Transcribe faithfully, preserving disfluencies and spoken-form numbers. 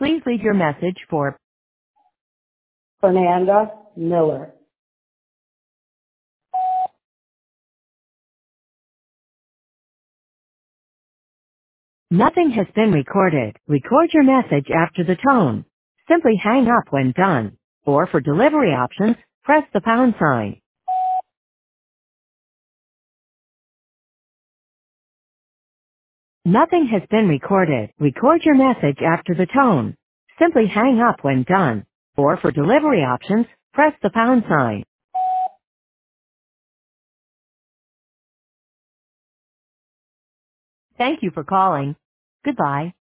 Please leave your message for Fernanda Miller. Nothing has been recorded. Record your message after the tone. Simply hang up when done. Or for delivery options, press the pound sign. Nothing has been recorded. Record your message after the tone. Simply hang up when done. Or for delivery options, press the pound sign. Thank you for calling. Goodbye.